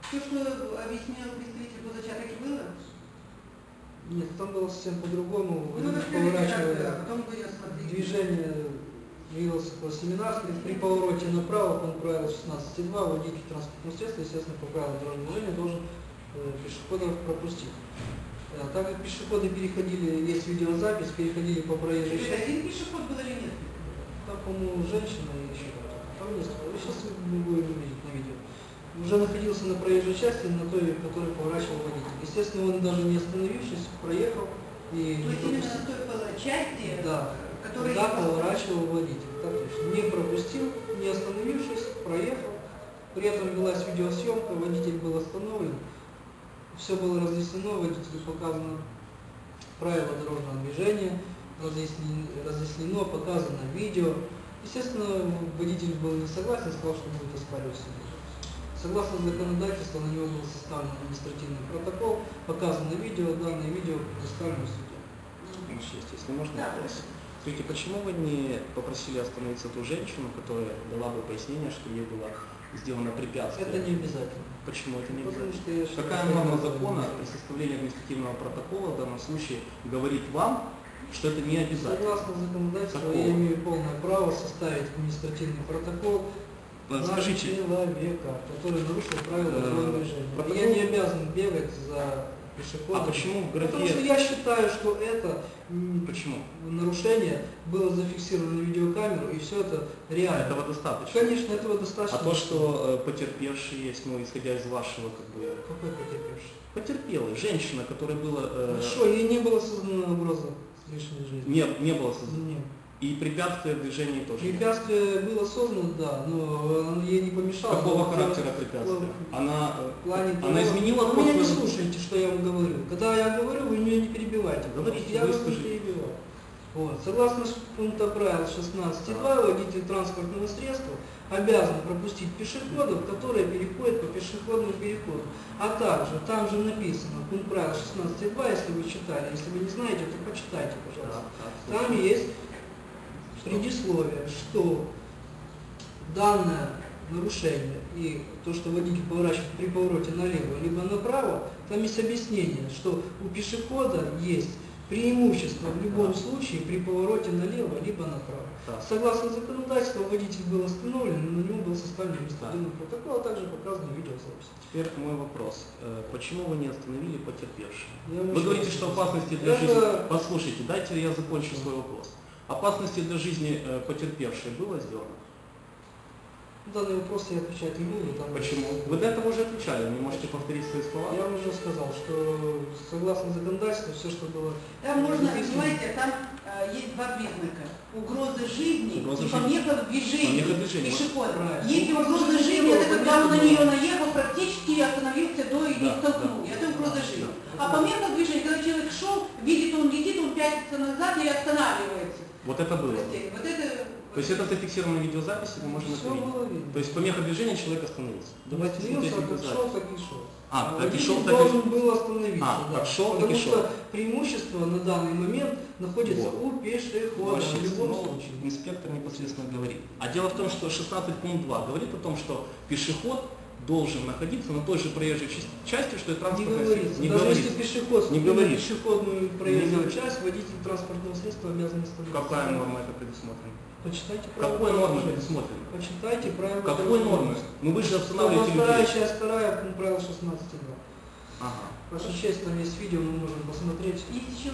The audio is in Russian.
То, что объяснял представитель госзачатки, было? Нет, там было совсем по-другому. Ну, Поворачивая потом вы ее смотрите. движение двигался по семинарской. При повороте направо, по правилу 16.2, водитель транспортного средства, естественно, по правилам дорожного движения, должен пешеходов пропустить. Так как пешеходы переходили, есть видеозапись, переходили по проезжей части. Один пешеход был или нет? Там, по-моему, женщина и еще кто-то. Там несколько. Сейчас мы будем видеть на видео. Уже находился на проезжей части, на той, которой поворачивал водитель. Естественно, он даже не остановившись, проехал и... То есть именно на той части, да, которая... Да, поворачивал водитель. Так точно. Не пропустил, не остановившись, проехал. При этом велась видеосъемка, водитель был остановлен. Все было разъяснено, водителю показано правила дорожного движения, разъяснено, показано видео. Естественно, водитель был не согласен, сказал, что будет оспаривать суд. Согласно законодательству, на него был составлен административный протокол, показано видео, данное видео предоставлено в суде. Если можно вопрос. Скажите, почему вы не попросили остановиться ту женщину, которая дала бы пояснение, что ей было сделано препятствие? Это не обязательно. Почему это не Потому обязательно? что Какая норма закона при составлении административного протокола в данном случае говорит вам, что это не обязательно? Согласно законодательству, я имею полное право составить административный протокол на человека, который нарушил правила дорожного движения. Я не обязан бегать за пешеходом. А почему в графе... Потому что я считаю, что это Почему? нарушение было зафиксировано на видеокамеру, и все это реально. Этого достаточно? Конечно, этого достаточно. А то, что потерпевший есть, ну, исходя из вашего, как бы... Какой потерпевший? Потерпелый. Женщина, которая была... Хорошо, ей не было создано угроза лишней жизни. Не было создано. Нет. И препятствие в движении тоже. Препятствие было создано, да, но ей не помешало. Какого характера препятствия? Она изменила Вы меня не слушаете, что я вам говорю. Когда я говорю, вы меня не перебивайте. Говорите, я вас не выскажите. перебиваю. Вот. Согласно пункта правил 16.2, водитель транспортного средства обязан пропустить пешеходов, которые переходят по пешеходному переходу. А также, там же написано, пункт правил 16.2, если вы читали, если вы не знаете, то почитайте, пожалуйста. Там есть предисловие, что данное нарушение и то, что водитель поворачивает при повороте налево либо направо, там есть объяснение, что у пешехода есть преимущество в любом случае при повороте налево либо направо. Согласно законодательству, водитель был остановлен, но на него был составлен административный протокол, а также показана видеозапись. Теперь мой вопрос. Почему вы не остановили потерпевшего? Я Вы говорите, что опасности для жизни... Послушайте, дайте я закончу свой вопрос. Опасности для жизни потерпевшей было сделано? Данный вопрос я отвечать не буду. Почему? Вы до этого уже отвечали, вы можете повторить свои слова? Я вам уже сказал, что согласно законодательству, все, что было... Там можно, понимаете, там есть два признака. Угроза жизни и помеха в движении пешехода. Если угроза жизни, это когда он на нее наехал, практически остановился до и не столкнул. Это угроза жизни. А помеха в движении, когда человек шел, видит, он летит, он пятится назад или останавливается. Вот это было. Вот это... То есть это зафиксировано на видеозаписи, мы можем это видеть. То есть помеха движения, человек остановился. Давайте смотреть видеозапись. Шел, так и шел. Так и шел, должен был остановиться. Как шел, так и Потому шел. что преимущество на данный момент находится у пешехода. В любом случае. Инспектор непосредственно говорит. А дело в том, что 16.2 говорит о том, что пешеход должен находиться на той же проезжей части, что и транспортное средство. Не говорится. Даже если пешеход не говорит. Пешеходную проезжую часть, водитель транспортного средства обязан остановиться. Какая норма это предусмотрена? Почитайте правила. Какой нормы предусмотрена? Почитайте правила. Какой нормы? Ну вы же останавливаете людей. Часть 2, пункт правила 16.2. Ага. Ваша честь, там есть видео, мы можем посмотреть. Есть еще